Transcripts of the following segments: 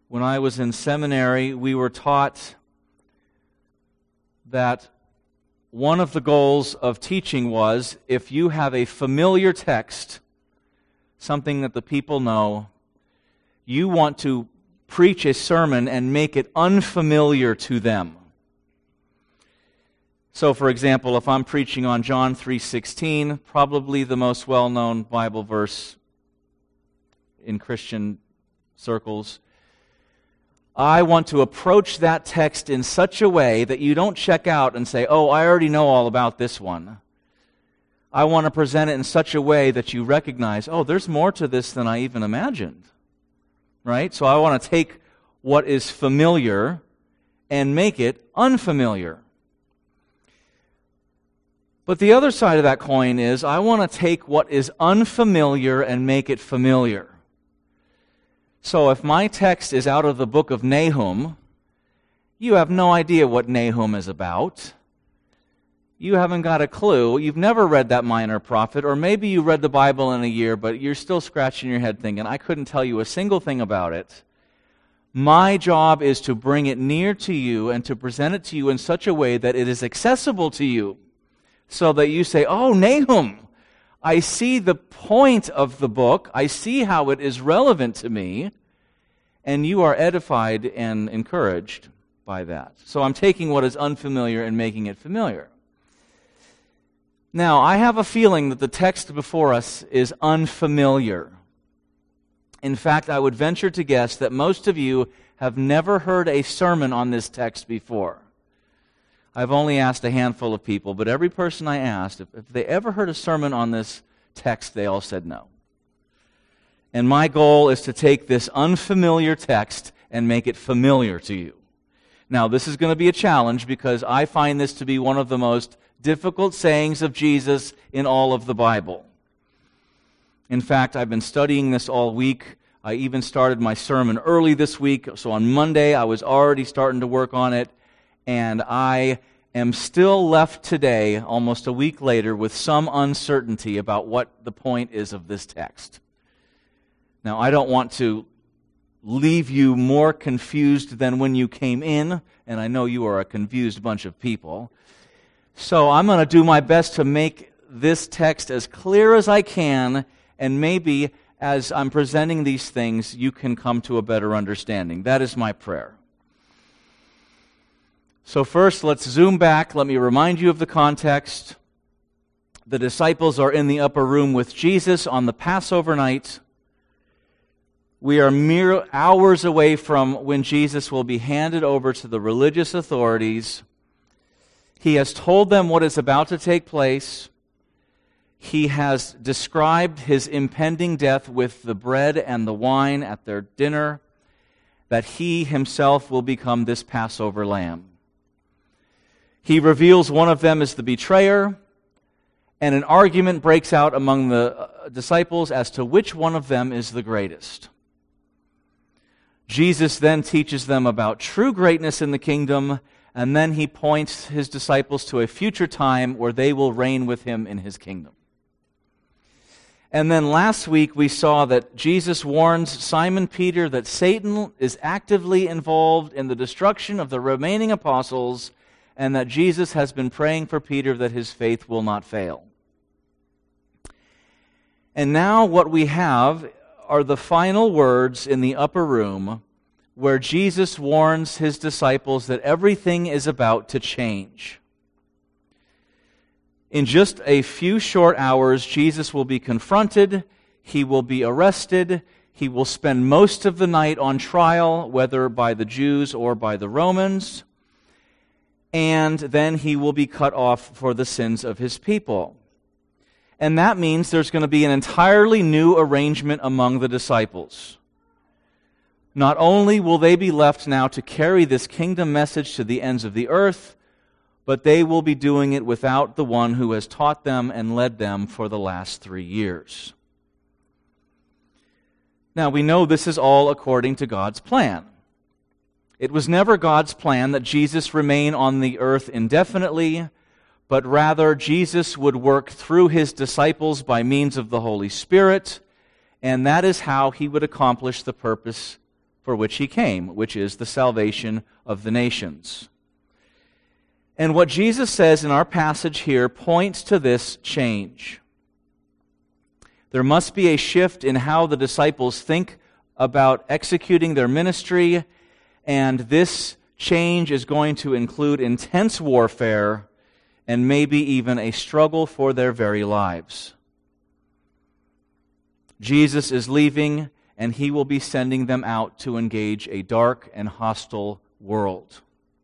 When I was in seminary, we were taught that one of the goals of teaching was, if you have a familiar text, something that the people know, you want to preach a sermon and make it unfamiliar to them. So, for example, if I'm preaching on John 3:16, probably the most well-known Bible verse in Christian circles, I want to approach that text in such a way that you don't check out and say, oh, I already know all about this one. I want to present it in such a way that you recognize, oh, there's more to this than I even imagined. Right? So I want to take what is familiar and make it unfamiliar. But the other side of that coin is, I want to take what is unfamiliar and make it familiar. So if my text is out of the book of Nahum, you have no idea what Nahum is about. You haven't got a clue. You've never read that minor prophet, or maybe you read the Bible in a year, but you're still scratching your head thinking, I couldn't tell you a single thing about it. My job is to bring it near to you and to present it to you in such a way that it is accessible to you, so that you say, oh, Nahum, I see the point of the book. I see how it is relevant to me. And you are edified and encouraged by that. So I'm taking what is unfamiliar and making it familiar. Now, I have a feeling that the text before us is unfamiliar. In fact, I would venture to guess that most of you have never heard a sermon on this text before. I've only asked a handful of people, but every person I asked, if they ever heard a sermon on this text, they all said no. And my goal is to take this unfamiliar text and make it familiar to you. Now, this is going to be a challenge because I find this to be one of the most difficult sayings of Jesus in all of the Bible. In fact, I've been studying this all week. I even started my sermon early this week, so on Monday I was already starting to work on it. And I am still left today, almost a week later, with some uncertainty about what the point is of this text. Now, I don't want to leave you more confused than when you came in, and I know you are a confused bunch of people. So I'm going to do my best to make this text as clear as I can, and maybe as I'm presenting these things, you can come to a better understanding. That is my prayer. So first, let's zoom back. Let me remind you of the context. The disciples are in the upper room with Jesus on the Passover night. We are mere hours away from when Jesus will be handed over to the religious authorities. He has told them what is about to take place. He has described his impending death with the bread and the wine at their dinner, that he himself will become this Passover lamb. He reveals one of them as the betrayer, and an argument breaks out among the disciples as to which one of them is the greatest. Jesus then teaches them about true greatness in the kingdom, and then he points his disciples to a future time where they will reign with him in his kingdom. And then last week we saw that Jesus warns Simon Peter that Satan is actively involved in the destruction of the remaining apostles, and that Jesus has been praying for Peter that his faith will not fail. And now what we have are the final words in the upper room where Jesus warns his disciples that everything is about to change. In just a few short hours, Jesus will be confronted, he will be arrested, he will spend most of the night on trial, whether by the Jews or by the Romans, and then he will be cut off for the sins of his people. And that means there's going to be an entirely new arrangement among the disciples. Not only will they be left now to carry this kingdom message to the ends of the earth, but they will be doing it without the one who has taught them and led them for the last 3 years. Now, we know this is all according to God's plan. It was never God's plan that Jesus remain on the earth indefinitely, but rather Jesus would work through his disciples by means of the Holy Spirit, and that is how he would accomplish the purpose for which he came, which is the salvation of the nations. And what Jesus says in our passage here points to this change. There must be a shift in how the disciples think about executing their ministry, and this change is going to include intense warfare and maybe even a struggle for their very lives. Jesus is leaving, and he will be sending them out to engage a dark and hostile world.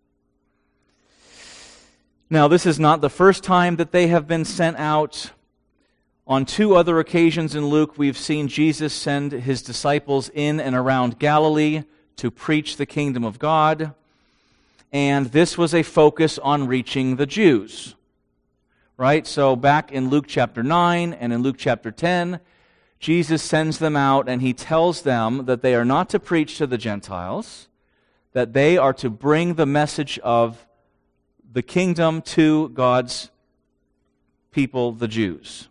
Now, this is not the first time that they have been sent out. On two other occasions in Luke, we've seen Jesus send his disciples in and around Galilee to preach the kingdom of God. And this was a focus on reaching the Jews. Right? So back in Luke chapter 9 and in Luke chapter 10, Jesus sends them out and he tells them that they are not to preach to the Gentiles, that they are to bring the message of the kingdom to God's people, the Jews.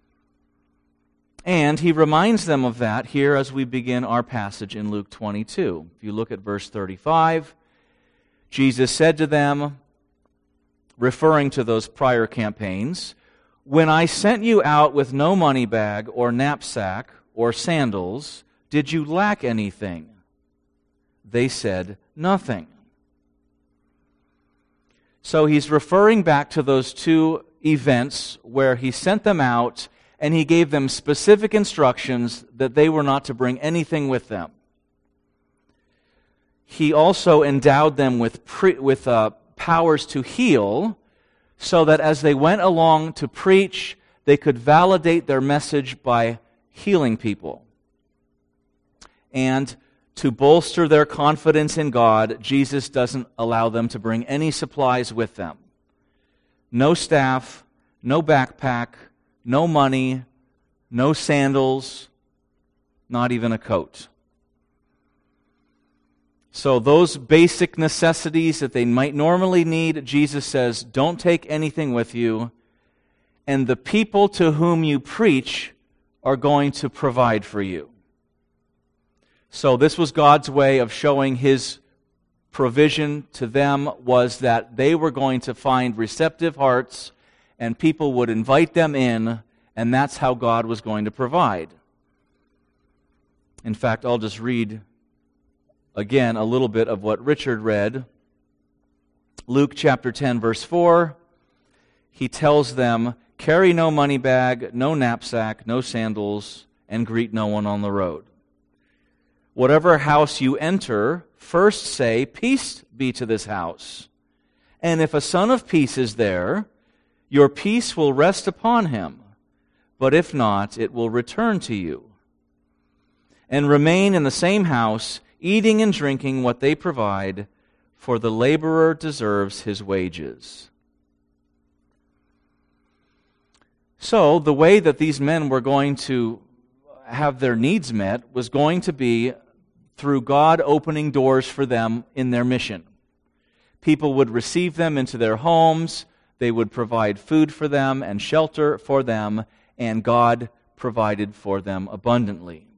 And he reminds them of that here as we begin our passage in Luke 22. If you look at verse 35, Jesus said to them, referring to those prior campaigns, "When I sent you out with no money bag or knapsack or sandals, did you lack anything?" They said, "Nothing." So he's referring back to those two events where he sent them out and he gave them specific instructions that they were not to bring anything with them. He also endowed them with powers to heal, so that as they went along to preach, they could validate their message by healing people. And to bolster their confidence in God, Jesus doesn't allow them to bring any supplies with them. No staff, no backpack, no money, no sandals, not even a coat. So those basic necessities that they might normally need, Jesus says, don't take anything with you, and the people to whom you preach are going to provide for you. So this was God's way of showing his provision to them, was that they were going to find receptive hearts and people would invite them in, and that's how God was going to provide. In fact, I'll just read again a little bit of what Richard read. Luke chapter 10, verse 4, he tells them, "Carry no money bag, no knapsack, no sandals, and greet no one on the road. Whatever house you enter, first say, 'Peace be to this house.' And if a son of peace is there, your peace will rest upon him. But if not, it will return to you. And remain in the same house, eating and drinking what they provide, for the laborer deserves his wages." So, the way that these men were going to have their needs met was going to be through God opening doors for them in their mission. People would receive them into their homes, they would provide food for them and shelter for them, and God provided for them abundantly.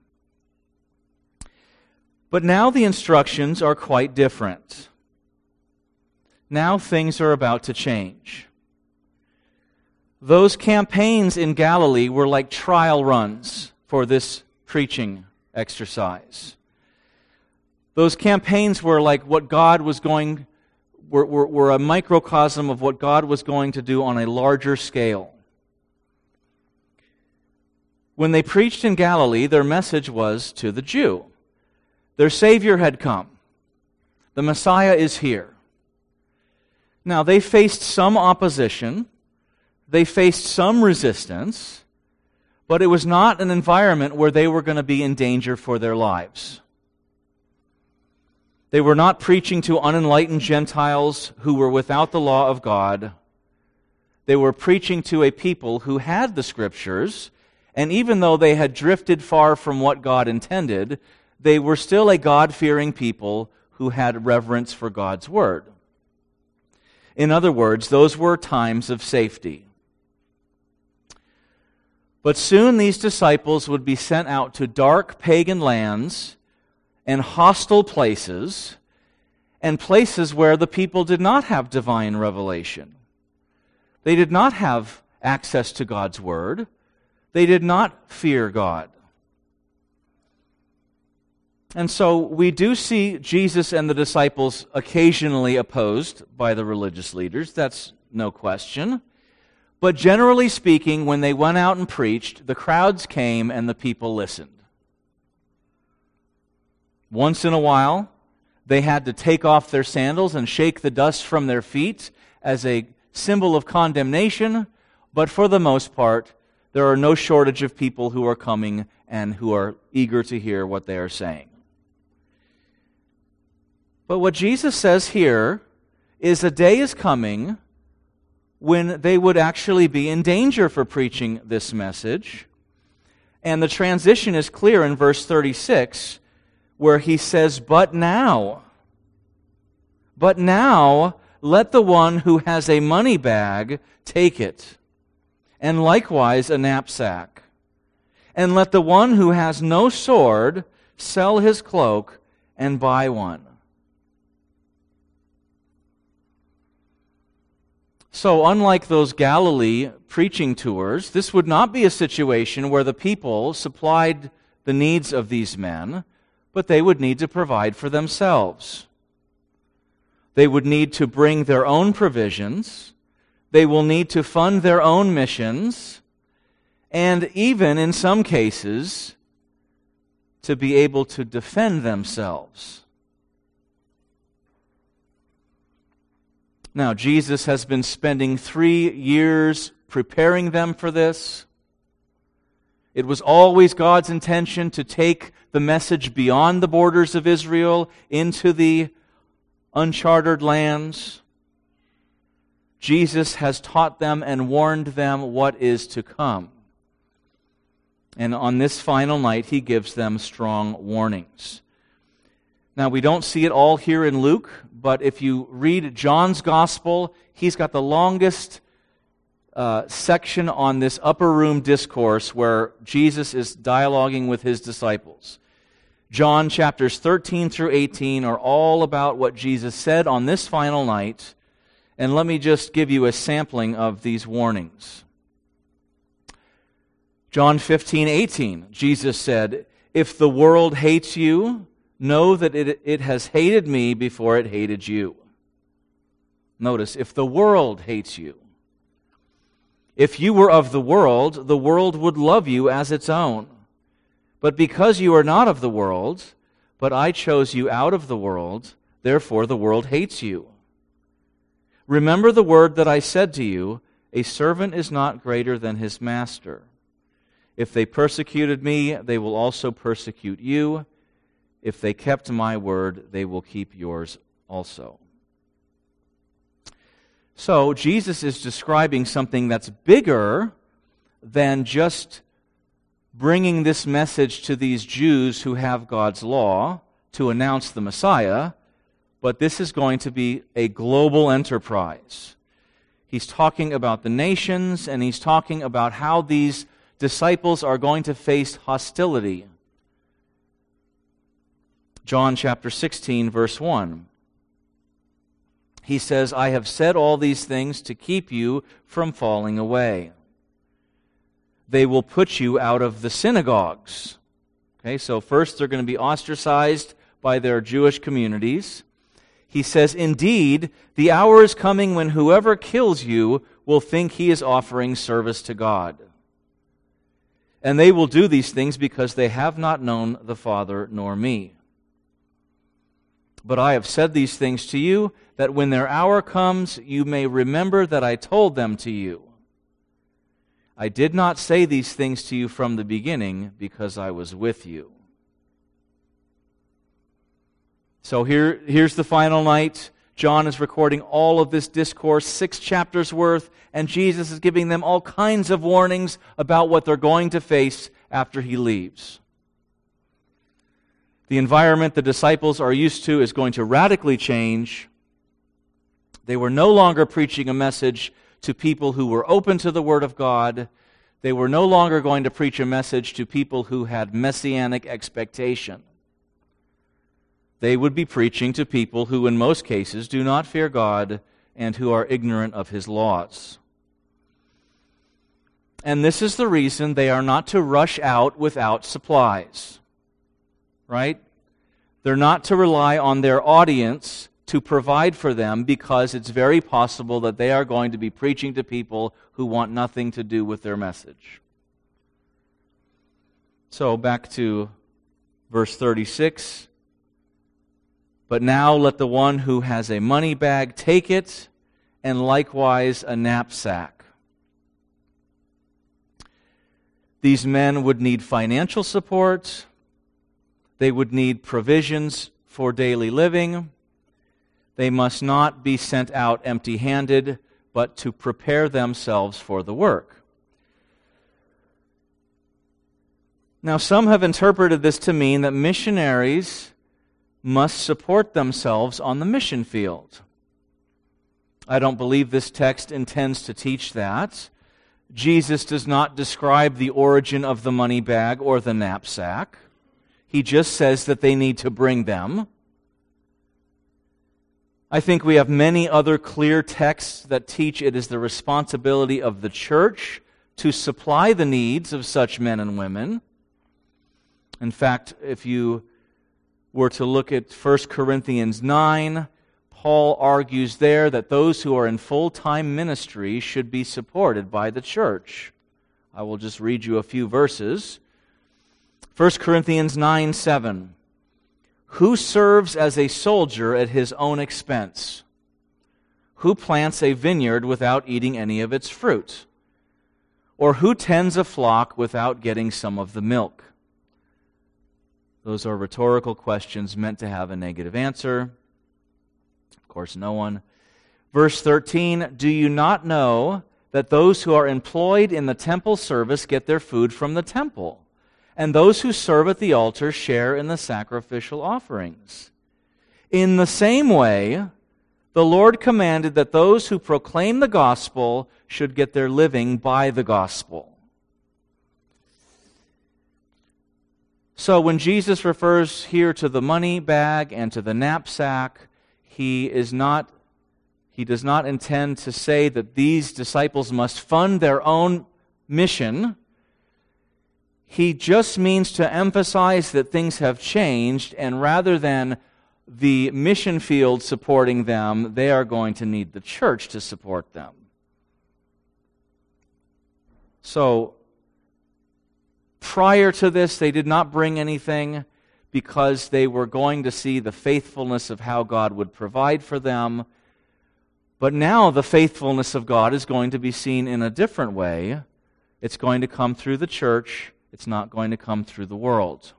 But now the instructions are quite different. Now things are about to change. Those campaigns in Galilee were like trial runs for this preaching exercise. Those campaigns were like what God was going, were a microcosm of what God was going to do on a larger scale. When they preached in Galilee, their message was to the Jew. Their Savior had come. The Messiah is here. Now, they faced some opposition. They faced some resistance. But it was not an environment where they were going to be in danger for their lives. They were not preaching to unenlightened Gentiles who were without the law of God. They were preaching to a people who had the Scriptures, and even though they had drifted far from what God intended, they were still a God-fearing people who had reverence for God's Word. In other words, those were times of safety. But soon these disciples would be sent out to dark pagan lands, and hostile places, and places where the people did not have divine revelation. They did not have access to God's Word. They did not fear God. And so we do see Jesus and the disciples occasionally opposed by the religious leaders. That's no question. But generally speaking, when they went out and preached, the crowds came and the people listened. Once in a while, they had to take off their sandals and shake the dust from their feet as a symbol of condemnation, but for the most part, there are no shortage of people who are coming and who are eager to hear what they are saying. But what Jesus says here is a day is coming when they would actually be in danger for preaching this message. And the transition is clear in verse 36, where he says, But now, let the one who has a money bag take it, and likewise a knapsack. And let the one who has no sword sell his cloak and buy one. So, unlike those Galilee preaching tours, this would not be a situation where the people supplied the needs of these men, but they would need to provide for themselves. They would need to bring their own provisions. They will need to fund their own missions, and even, in some cases, to be able to defend themselves. Now, Jesus has been spending 3 years preparing them for this. It was always God's intention to take the message beyond the borders of Israel into the uncharted lands. Jesus has taught them and warned them what is to come. And on this final night, he gives them strong warnings. Now, we don't see it all here in Luke, but if you read John's Gospel, he's got the longest section on this upper room discourse where Jesus is dialoguing with his disciples. John chapters 13 through 18 are all about what Jesus said on this final night. And let me just give you a sampling of these warnings. John 15:18, Jesus said, If the world hates you, know that it has hated me before it hated you. Notice, if the world hates you. If you were of the world would love you as its own. But because you are not of the world, but I chose you out of the world, therefore the world hates you. Remember the word that I said to you, a servant is not greater than his master. If they persecuted me, they will also persecute you. If they kept my word, they will keep yours also. So, Jesus is describing something that's bigger than just bringing this message to these Jews who have God's law to announce the Messiah, but this is going to be a global enterprise. He's talking about the nations, and he's talking about how these disciples are going to face hostility. John chapter 16, verse 1. He says, I have said all these things to keep you from falling away. They will put you out of the synagogues. Okay, so first they're going to be ostracized by their Jewish communities. He says, Indeed, the hour is coming when whoever kills you will think he is offering service to God. And they will do these things because they have not known the Father nor me. But I have said these things to you, that when their hour comes, you may remember that I told them to you. I did not say these things to you from the beginning, because I was with you. So here's the final night. John is recording all of this discourse, 6 chapters worth, and Jesus is giving them all kinds of warnings about what they're going to face after he leaves. The environment the disciples are used to is going to radically change. They were no longer preaching a message to people who were open to the Word of God. They were no longer going to preach a message to people who had messianic expectation. they would be preaching to people who in most cases do not fear God and who are ignorant of His laws. And this is the reason they are not to rush out without supplies. Right? They're not to rely on their audience to provide for them, because it's very possible that they are going to be preaching to people who want nothing to do with their message. So back to verse 36. But now let the one who has a money bag take it, and likewise a knapsack. These men would need financial support. They would need provisions for daily living. They must not be sent out empty-handed, but to prepare themselves for the work. Now, some have interpreted this to mean that missionaries must support themselves on the mission field. I don't believe this text intends to teach that. Jesus does not describe the origin of the money bag or the knapsack. He just says that they need to bring them. I think we have many other clear texts that teach it is the responsibility of the church to supply the needs of such men and women. In fact, if you were to look at 1 Corinthians 9, Paul argues there that those who are in full-time ministry should be supported by the church. I will just read you a few verses. 1 Corinthians 9:7. Who serves as a soldier at his own expense? Who plants a vineyard without eating any of its fruit? Or who tends a flock without getting some of the milk? Those are rhetorical questions meant to have a negative answer. Of course, no one. Verse 13, do you not know that those who are employed in the temple service get their food from the temple, and those who serve at the altar share in the sacrificial offerings? In the same way, the Lord commanded that those who proclaim the gospel should get their living by the gospel. So when Jesus refers here to the money bag and to the knapsack, he does not intend to say that these disciples must fund their own mission. He just means to emphasize that things have changed, and rather than the mission field supporting them, they are going to need the church to support them. So, prior to this, they did not bring anything because they were going to see the faithfulness of how God would provide for them. But now the faithfulness of God is going to be seen in a different way. It's going to come through the church. It's not going to come through the world.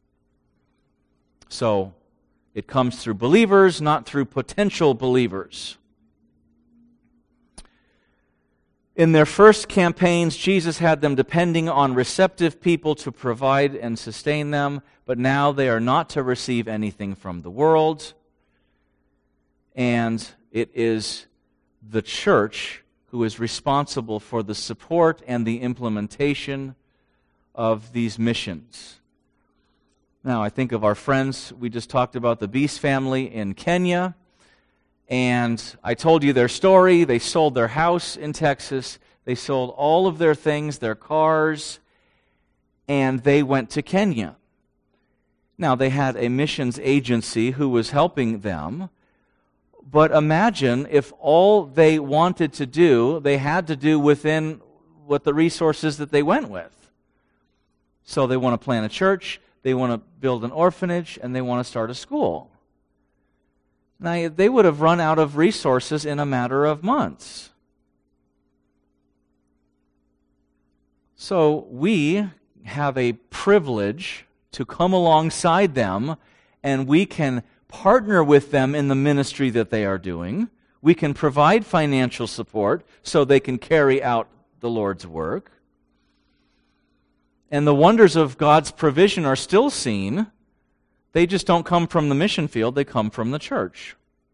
So, it comes through believers, not through potential believers. In their first campaigns, Jesus had them depending on receptive people to provide and sustain them, but now they are not to receive anything from the world. And it is the church who is responsible for the support and the implementation of these missions. Now, I think of our friends. We just talked about the Beast family in Kenya. And I told you their story. They sold their house in Texas. They sold all of their things, their cars, and they went to Kenya. Now, they had a missions agency who was helping them. But imagine if all they wanted to do, they had to do within what the resources that they went with. So they want to plant a church, they want to build an orphanage, and they want to start a school. Now, they would have run out of resources in a matter of months. So we have a privilege to come alongside them, and we can partner with them in the ministry that they are doing. We can provide financial support so they can carry out the Lord's work. And the wonders of God's provision are still seen. They just don't come from the mission field, they come from the church.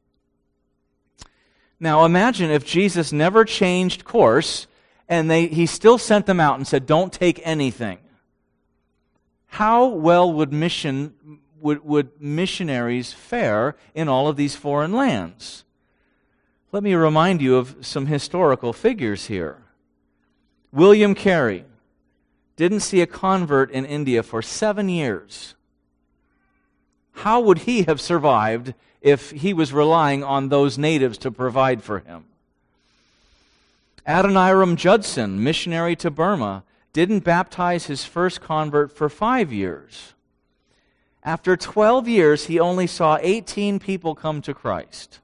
Now imagine if Jesus never changed course and he still sent them out and said, don't take anything. How well would would missionaries fare in all of these foreign lands? Let me remind you of some historical figures here. William Carey didn't see a convert in India for 7 years. How would he have survived if he was relying on those natives to provide for him? Adoniram Judson, missionary to Burma, didn't baptize his first convert for 5 years. After 12 years, he only saw 18 people come to Christ.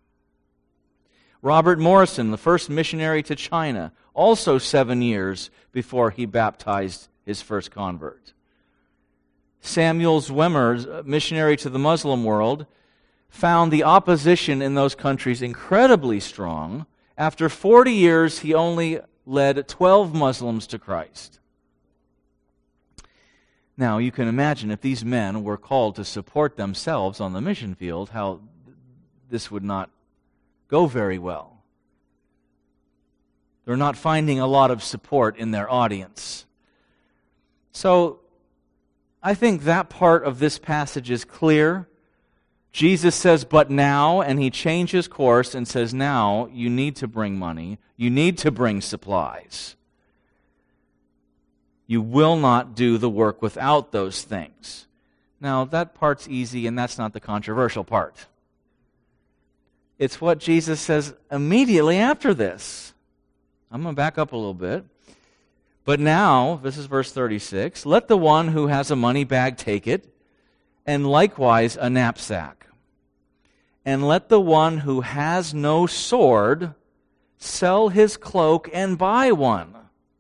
Robert Morrison, the first missionary to China, also 7 years before he baptized his first convert. Samuel Zwemer, missionary to the Muslim world, found the opposition in those countries incredibly strong. After 40 years, he only led 12 Muslims to Christ. Now, you can imagine if these men were called to support themselves on the mission field, how this would not go very well. They're not finding a lot of support in their audience. So, I think that part of this passage is clear. Jesus says, but now, and he changes course and says, now you need to bring money, you need to bring supplies. You will not do the work without those things. Now, that part's easy, and that's not the controversial part. It's what Jesus says immediately after this. I'm going to back up a little bit. But now, this is verse 36, let the one who has a money bag take it, and likewise a knapsack. And let the one who has no sword sell his cloak and buy one.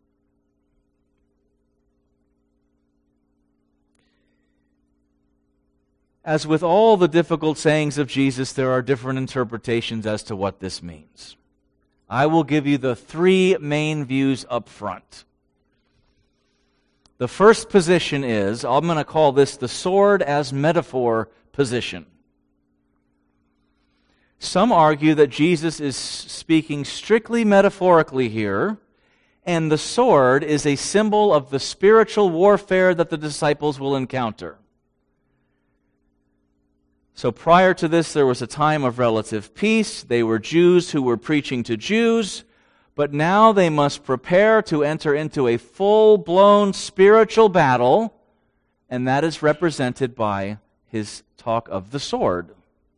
As with all the difficult sayings of Jesus, there are different interpretations as to what this means. I will give you the 3 main views up front. The first position is, I'm going to call this the sword as metaphor position. Some argue that Jesus is speaking strictly metaphorically here, and the sword is a symbol of the spiritual warfare that the disciples will encounter. So prior to this, there was a time of relative peace. They were Jews who were preaching to Jews, but now they must prepare to enter into a full-blown spiritual battle, and that is represented by his talk of the sword.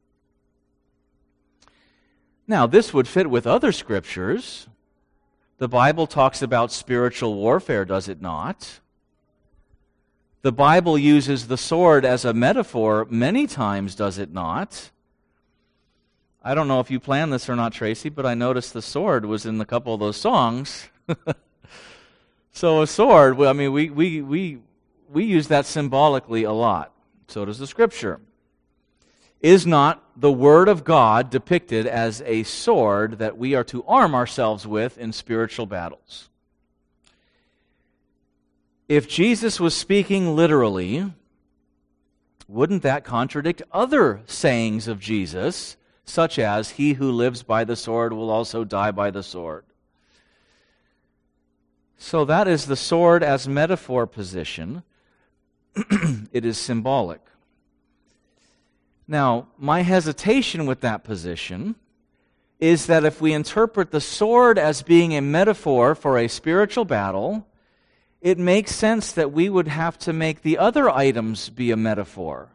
Now, this would fit with other scriptures. The Bible talks about spiritual warfare, does it not? The Bible uses the sword as a metaphor many times, does it not? I don't know if you planned this or not, Tracy, but I noticed the sword was in a couple of those songs. So a sword, I mean, we use that symbolically a lot. So does the Scripture. Is not the Word of God depicted as a sword that we are to arm ourselves with in spiritual battles? If Jesus was speaking literally, wouldn't that contradict other sayings of Jesus, such as, he who lives by the sword will also die by the sword? So that is the sword as metaphor position. It is symbolic. Now, my hesitation with that position is that if we interpret the sword as being a metaphor for a spiritual battle, it makes sense that we would have to make the other items be a metaphor.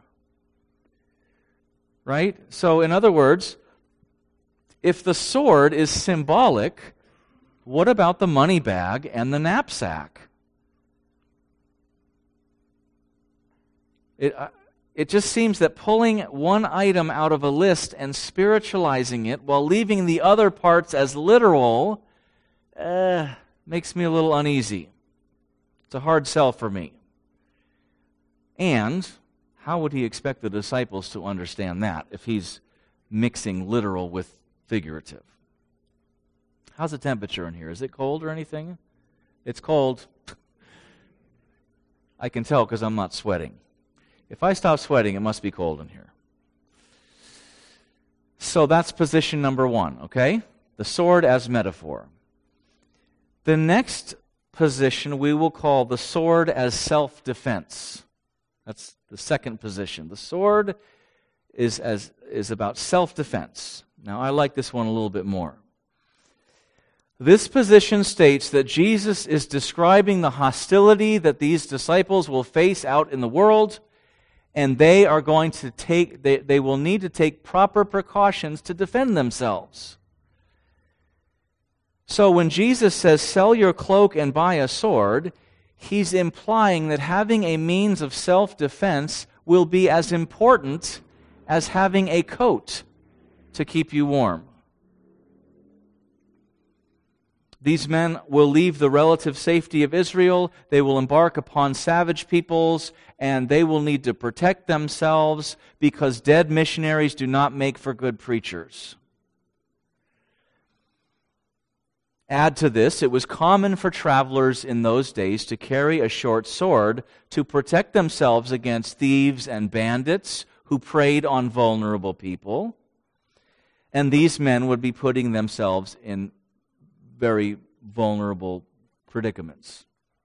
Right? So, in other words, if the sword is symbolic, what about the money bag and the knapsack? It just seems that pulling one item out of a list and spiritualizing it while leaving the other parts as literal makes me a little uneasy. It's a hard sell for me. And how would he expect the disciples to understand that if he's mixing literal with figurative? How's the temperature in here? Is it cold or anything? It's cold. I can tell because I'm not sweating. If I stop sweating, it must be cold in here. So that's position number 1, okay? The sword as metaphor. The next position we will call the sword as self-defense. That's the second position. The sword is about self-defense. Now, I like this one a little bit more. This position states that Jesus is describing the hostility that these disciples will face out in the world, and they will need to take proper precautions to defend themselves. So when Jesus says, "Sell your cloak and buy a sword," he's implying that having a means of self-defense will be as important as having a coat to keep you warm. These men will leave the relative safety of Israel. They will embark upon savage peoples, and they will need to protect themselves because dead missionaries do not make for good preachers. Add to this, it was common for travelers in those days to carry a short sword to protect themselves against thieves and bandits who preyed on vulnerable people. And these men would be putting themselves in very vulnerable predicaments.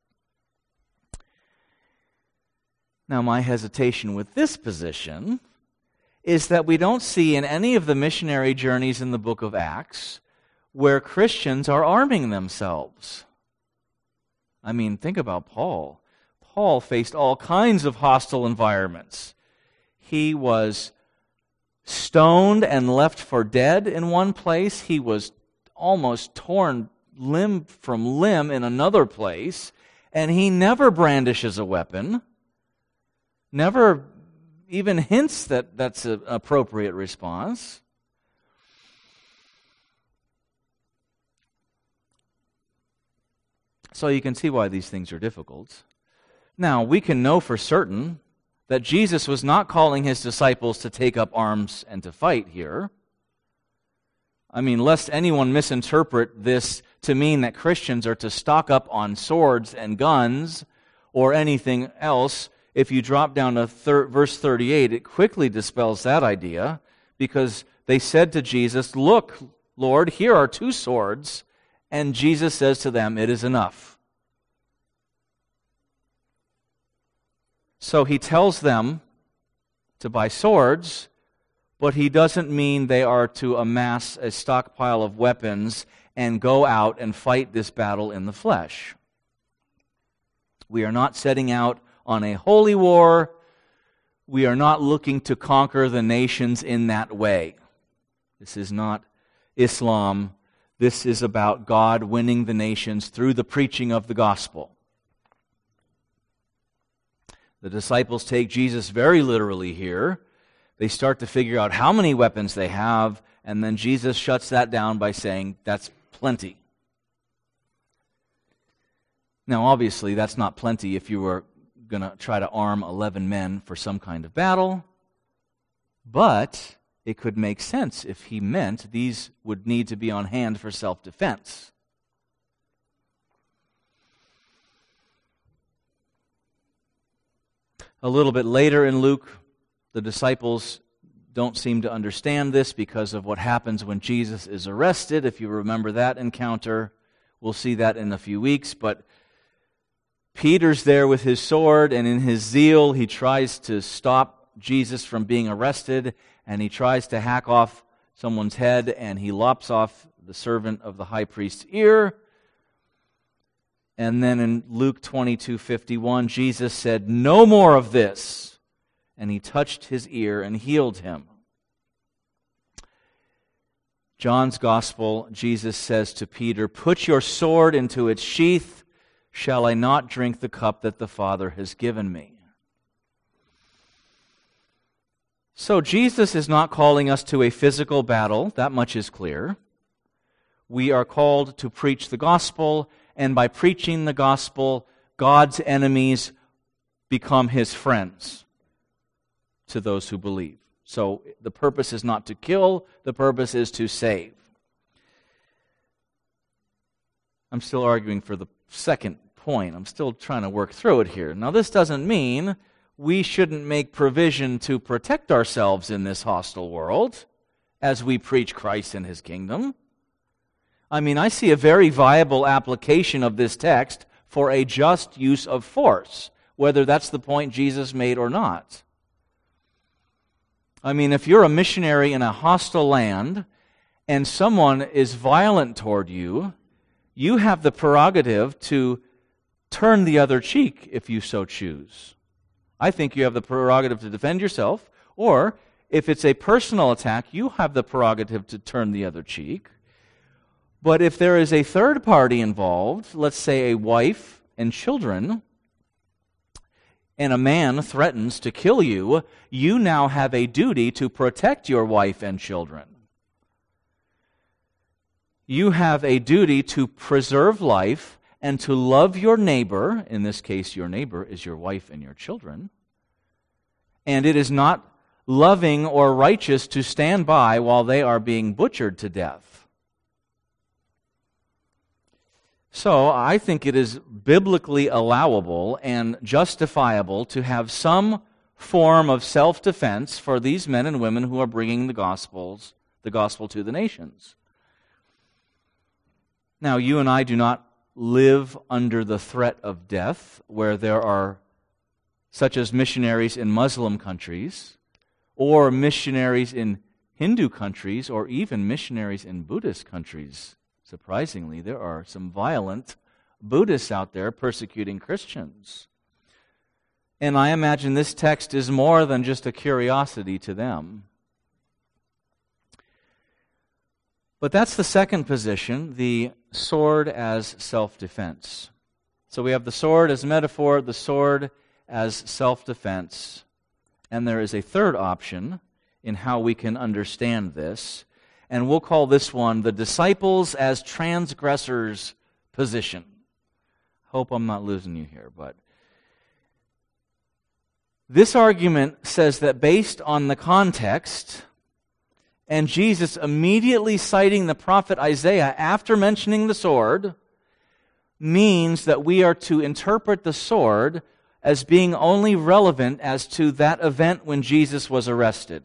Now, my hesitation with this position is that we don't see in any of the missionary journeys in the book of Acts where Christians are arming themselves. I mean, think about Paul. Paul faced all kinds of hostile environments. He was stoned and left for dead in one place. He was almost torn limb from limb in another place. And he never brandishes a weapon, never even hints that that's an appropriate response. So you can see why these things are difficult. Now, we can know for certain that Jesus was not calling his disciples to take up arms and to fight here. I mean, lest anyone misinterpret this to mean that Christians are to stock up on swords and guns or anything else. If you drop down to verse 38, it quickly dispels that idea, because they said to Jesus, "Look, Lord, here are 2 swords." And Jesus says to them, "It is enough." So he tells them to buy swords, but he doesn't mean they are to amass a stockpile of weapons and go out and fight this battle in the flesh. We are not setting out on a holy war. We are not looking to conquer the nations in that way. This is not Islam. This is about God winning the nations through the preaching of the gospel. The disciples take Jesus very literally here. They start to figure out how many weapons they have, and then Jesus shuts that down by saying, "That's plenty." Now, obviously, that's not plenty if you were going to try to arm 11 men for some kind of battle, but it could make sense if he meant these would need to be on hand for self-defense. A little bit later in Luke, the disciples don't seem to understand this because of what happens when Jesus is arrested. If you remember that encounter, we'll see that in a few weeks, but Peter's there with his sword, and in his zeal, he tries to stop Jesus from being arrested, and he tries to hack off someone's head, and he lops off the servant of the high priest's ear. And then in Luke 22:51, Jesus said, "No more of this." And he touched his ear and healed him. John's Gospel, Jesus says to Peter, "Put your sword into its sheath. Shall I not drink the cup that the Father has given me?" So Jesus is not calling us to a physical battle. That much is clear. We are called to preach the gospel, and by preaching the gospel, God's enemies become his friends to those who believe. So the purpose is not to kill, the purpose is to save. I'm still arguing for the second point. I'm still trying to work through it here. Now, this doesn't mean we shouldn't make provision to protect ourselves in this hostile world as we preach Christ and his kingdom. I mean, I see a very viable application of this text for a just use of force, whether that's the point Jesus made or not. I mean, if you're a missionary in a hostile land and someone is violent toward you, you have the prerogative to turn the other cheek if you so choose. I think you have the prerogative to defend yourself, or if it's a personal attack, you have the prerogative to turn the other cheek. But if there is a third party involved, let's say a wife and children, and a man threatens to kill you, you now have a duty to protect your wife and children. You have a duty to preserve life and to love your neighbor. In this case, your neighbor is your wife and your children. And it is not loving or righteous to stand by while they are being butchered to death. So I think it is biblically allowable and justifiable to have some form of self-defense for these men and women who are bringing the gospel to the nations. Now, you and I do not live under the threat of death, where there are such as missionaries in Muslim countries, or missionaries in Hindu countries, or even missionaries in Buddhist countries. Surprisingly, there are some violent Buddhists out there persecuting Christians. And I imagine this text is more than just a curiosity to them. But that's the second position, the sword as self-defense. So we have the sword as metaphor, the sword as self-defense. And there is a third option in how we can understand this. And we'll call this one the disciples as transgressors position. Hope I'm not losing you here, but this argument says that based on the context, and Jesus immediately citing the prophet Isaiah after mentioning the sword, means that we are to interpret the sword as being only relevant as to that event when Jesus was arrested.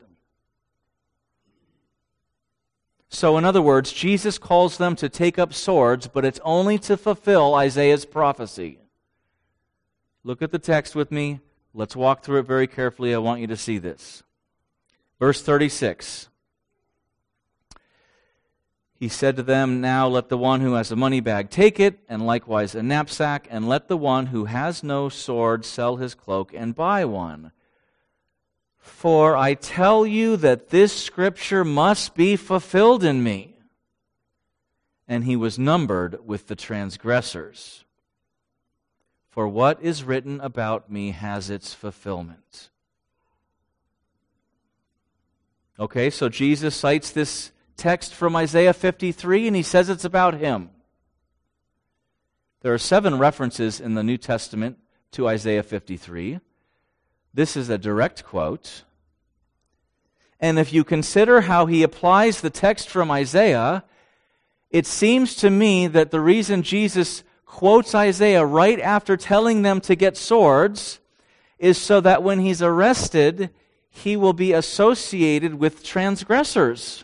So in other words, Jesus calls them to take up swords, but it's only to fulfill Isaiah's prophecy. Look at the text with me. Let's walk through it very carefully. I want you to see this. Verse 36. He said to them, "Now let the one who has a money bag take it, and likewise a knapsack, and let the one who has no sword sell his cloak and buy one. For I tell you that this scripture must be fulfilled in me." And he was numbered with the transgressors. For what is written about me has its fulfillment. Okay, so Jesus cites this text from Isaiah 53, and he says it's about him. There are 7 references in the New Testament to Isaiah 53. This is a direct quote. And if you consider how he applies the text from Isaiah, it seems to me that the reason Jesus quotes Isaiah right after telling them to get swords is so that when he's arrested, he will be associated with transgressors.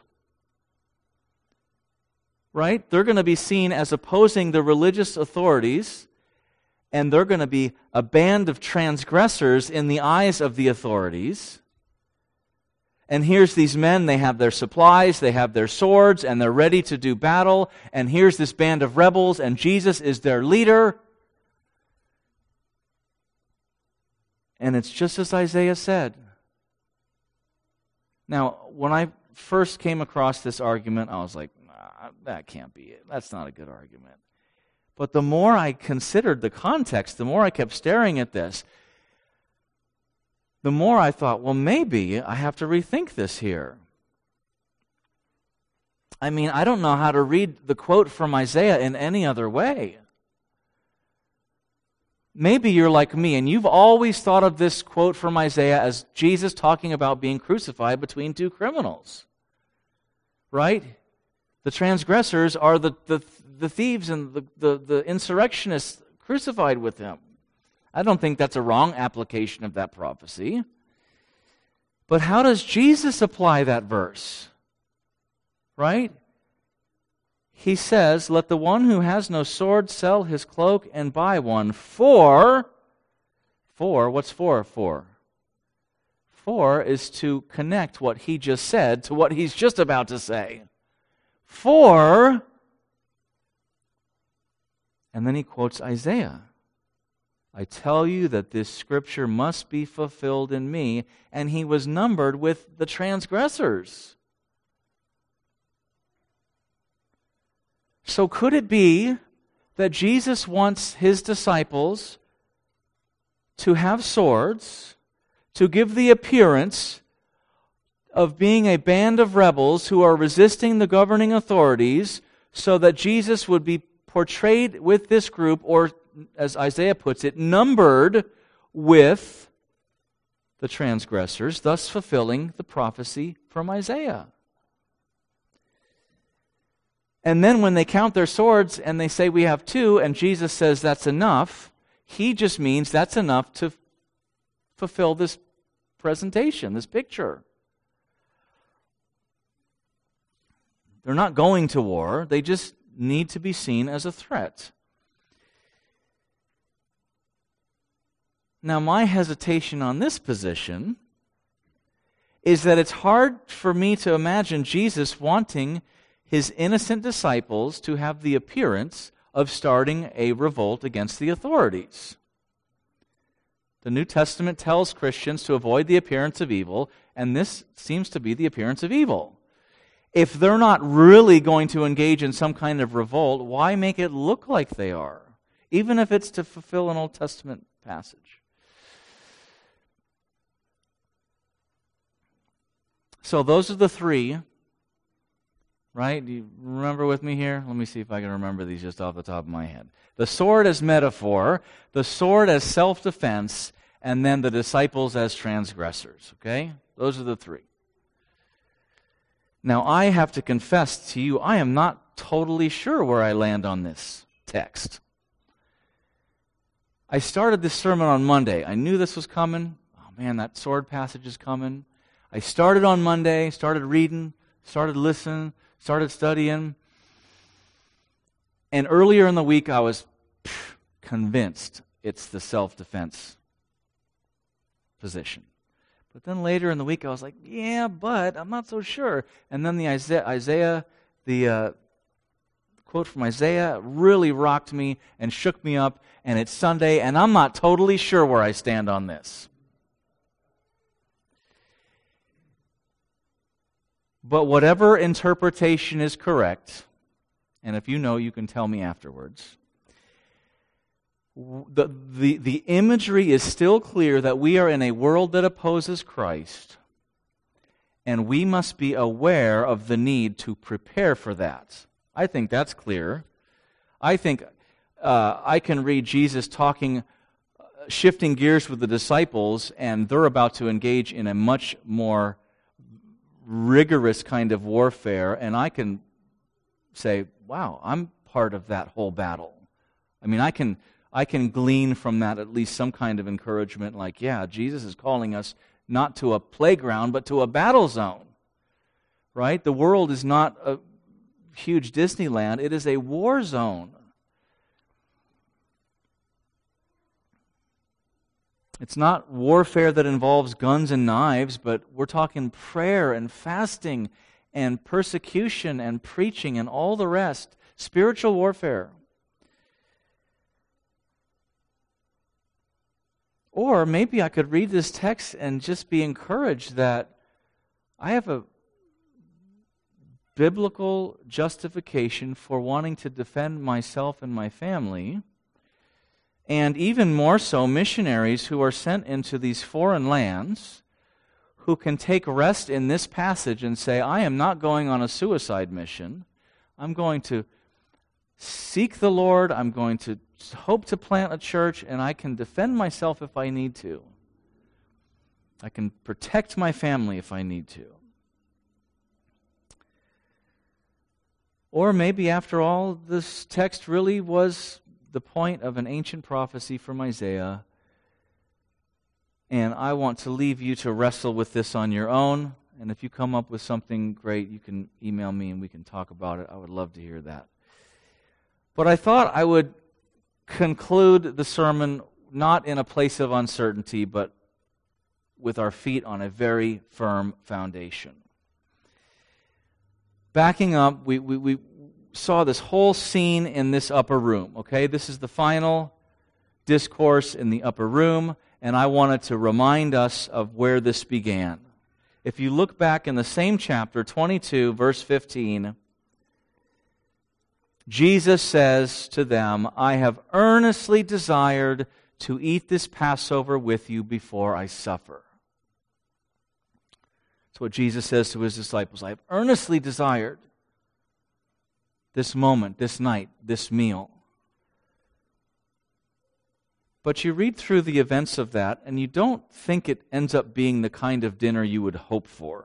Right? They're going to be seen as opposing the religious authorities, and they're going to be a band of transgressors in the eyes of the authorities. And here's these men, they have their supplies, they have their swords, and they're ready to do battle. And here's this band of rebels, and Jesus is their leader. And it's just as Isaiah said. Now, when I first came across this argument, I was like, that can't be it. That's not a good argument. But the more I considered the context, the more I kept staring at this, the more I thought, well, maybe I have to rethink this here. I mean, I don't know how to read the quote from Isaiah in any other way. Maybe you're like me, and you've always thought of this quote from Isaiah as Jesus talking about being crucified between 2 criminals. Right? The transgressors are the thieves and the insurrectionists crucified with him. I don't think that's a wrong application of that prophecy. But how does Jesus apply that verse? Right? He says, "Let the one who has no sword sell his cloak and buy one, for For, what's for? For is to connect what he just said to what he's just about to say. For, and then he quotes Isaiah. I tell you that this scripture must be fulfilled in me, and he was numbered with the transgressors. So could it be that Jesus wants his disciples to have swords, to give the appearance of being a band of rebels who are resisting the governing authorities, so that Jesus would be portrayed with this group, or as Isaiah puts it, numbered with the transgressors, thus fulfilling the prophecy from Isaiah. And then when they count their swords and they say we have 2, and Jesus says that's enough, he just means that's enough to fulfill this presentation, this picture. They're not going to war, they just need to be seen as a threat. Now, my hesitation on this position is that it's hard for me to imagine Jesus wanting his innocent disciples to have the appearance of starting a revolt against the authorities. The New Testament tells Christians to avoid the appearance of evil, and this seems to be the appearance of evil. If they're not really going to engage in some kind of revolt, why make it look like they are, even if it's to fulfill an Old Testament passage? So those are the 3, right? Do you remember with me here? Let me see if I can remember these just off the top of my head. The sword as metaphor, the sword as self-defense, and then the disciples as transgressors, okay? Those are the 3. Now, I have to confess to you, I am not totally sure where I land on this text. I started this sermon on Monday. I knew this was coming. Oh man, that sword passage is coming. I started on Monday, started reading, started listening, started studying. And earlier in the week, I was convinced it's the self-defense position. But then later in the week, I was like, yeah, but I'm not so sure. And then the Isaiah, the quote from Isaiah really rocked me and shook me up, and it's Sunday, and I'm not totally sure where I stand on this. But whatever interpretation is correct, and if you know, you can tell me afterwards, the imagery is still clear that we are in a world that opposes Christ, and we must be aware of the need to prepare for that. I think that's clear. I think I can read Jesus talking, shifting gears with the disciples, and they're about to engage in a much more rigorous kind of warfare, and I can say, wow, I'm part of that whole battle. I mean, I can glean from that at least some kind of encouragement, like, yeah, Jesus is calling us not to a playground, but to a battle zone, right? The world is not a huge Disneyland. It is a war zone. It's not warfare that involves guns and knives, but we're talking prayer and fasting and persecution and preaching and all the rest. Spiritual warfare. Or maybe I could read this text and just be encouraged that I have a biblical justification for wanting to defend myself and my family, and even more so missionaries who are sent into these foreign lands who can take rest in this passage and say, I am not going on a suicide mission. I'm going to seek the Lord. I'm going to hope to plant a church, and I can defend myself if I need to. I can protect my family if I need to. Or maybe, after all, this text really was the point of an ancient prophecy from Isaiah, and I want to leave you to wrestle with this on your own, and if you come up with something great, you can email me and we can talk about it. I would love to hear that. But I thought I would conclude the sermon not in a place of uncertainty, but with our feet on a very firm foundation. Backing up, we saw this whole scene in this upper room, okay? This is the final discourse in the upper room, and I wanted to remind us of where this began. If you look back in the same chapter, 22, verse 15, Jesus says to them, I have earnestly desired to eat this Passover with you before I suffer. That's what Jesus says to his disciples. I have earnestly desired this moment, this night, this meal. But you read through the events of that, and you don't think it ends up being the kind of dinner you would hope for.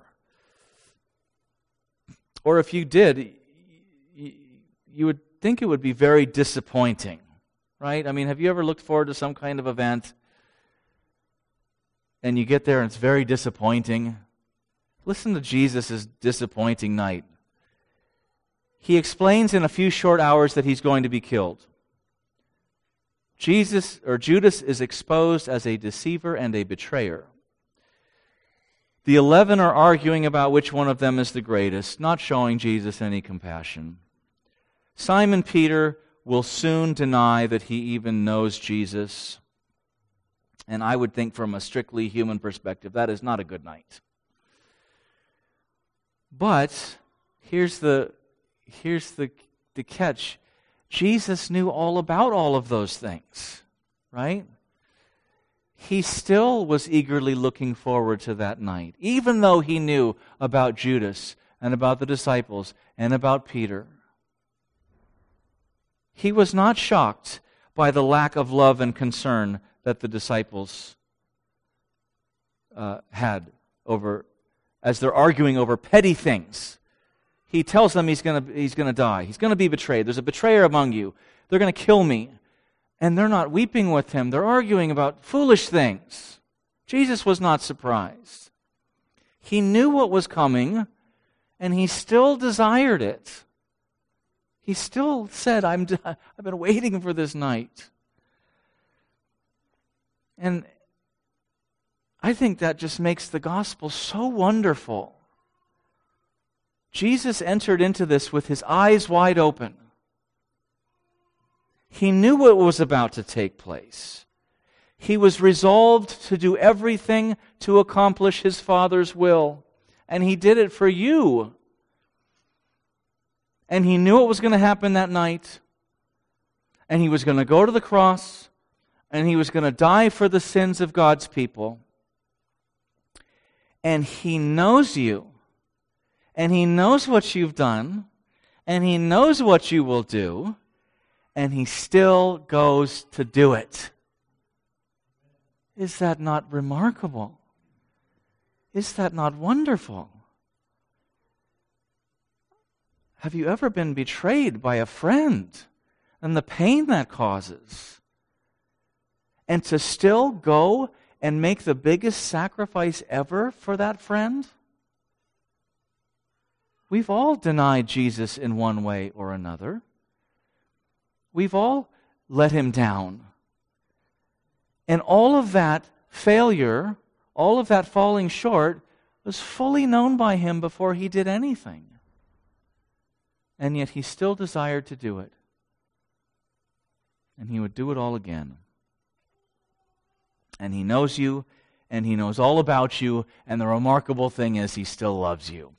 Or if you did, you would think it would be very disappointing, right? I mean, have you ever looked forward to some kind of event, and you get there and it's very disappointing? Listen to Jesus' disappointing night. He explains in a few short hours that he's going to be killed. Judas is exposed as a deceiver and a betrayer. The 11 are arguing about which one of them is the greatest, not showing Jesus any compassion. Simon Peter will soon deny that he even knows Jesus. And I would think from a strictly human perspective, that is not a good night. But here's the catch. Jesus knew all about all of those things, right? He still was eagerly looking forward to that night, even though he knew about Judas and about the disciples and about Peter. He was not shocked by the lack of love and concern that the disciples had over, as they're arguing over petty things. He tells them he's going to die. He's going to be betrayed. There's a betrayer among you. They're going to kill me. And they're not weeping with him. They're arguing about foolish things. Jesus was not surprised. He knew what was coming, and he still desired it. He still said, I've been waiting for this night. And I think that just makes the gospel so wonderful. Jesus entered into this with his eyes wide open. He knew what was about to take place. He was resolved to do everything to accomplish his Father's will. And he did it for you. And he knew what was going to happen that night. And he was going to go to the cross. And he was going to die for the sins of God's people. And he knows you. And he knows what you've done, and he knows what you will do, and he still goes to do it. Is that not remarkable? Is that not wonderful? Have you ever been betrayed by a friend and the pain that causes? And to still go and make the biggest sacrifice ever for that friend? We've all denied Jesus in one way or another. We've all let him down. And all of that failure, all of that falling short, was fully known by him before he did anything. And yet he still desired to do it. And he would do it all again. And he knows you, and he knows all about you, and the remarkable thing is he still loves you.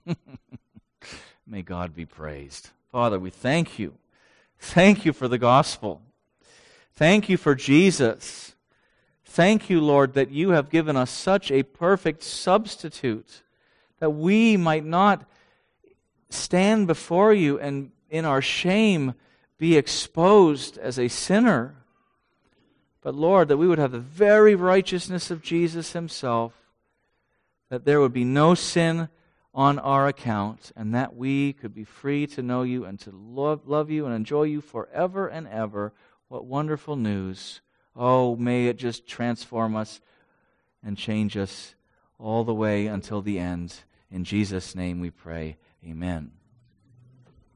May God be praised. Father, we thank you. Thank you for the gospel. Thank you for Jesus. Thank you, Lord, that you have given us such a perfect substitute that we might not stand before you and in our shame be exposed as a sinner. But Lord, that we would have the very righteousness of Jesus himself, that there would be no sin on our account, and that we could be free to know you and to love you and enjoy you forever and ever. What wonderful news. Oh, may it just transform us and change us all the way until the end. In Jesus' name we pray. Amen.